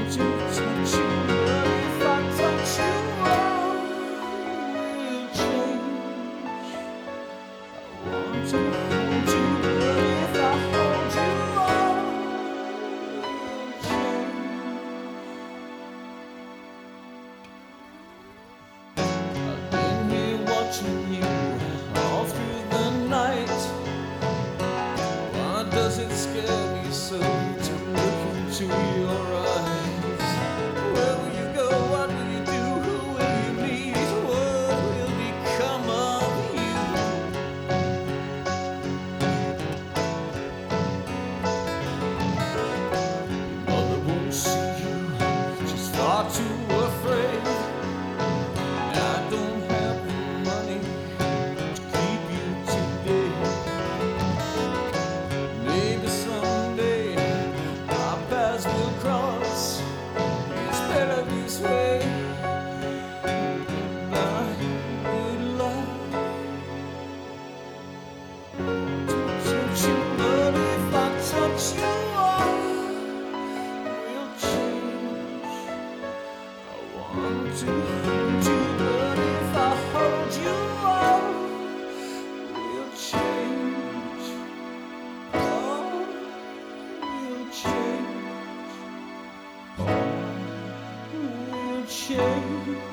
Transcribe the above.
to touch you, but if I touch you, I will change. I want to hold you, but if I hold you, I will change. I've been here watching you all through the night. Why does it scare me so to look into your eyes? Where will you go? What will you do? Who will you meet? What will become of you? Your mother won't see you, she's far too afraid. And I don't have the money to keep you today. Maybe someday our paths will cross. It's better this way. Goodbye, good luck. To touch you, but if I touch you, I will change. I want to hold you, but if I hold you, I will change. Oh, will change. Oh, will change.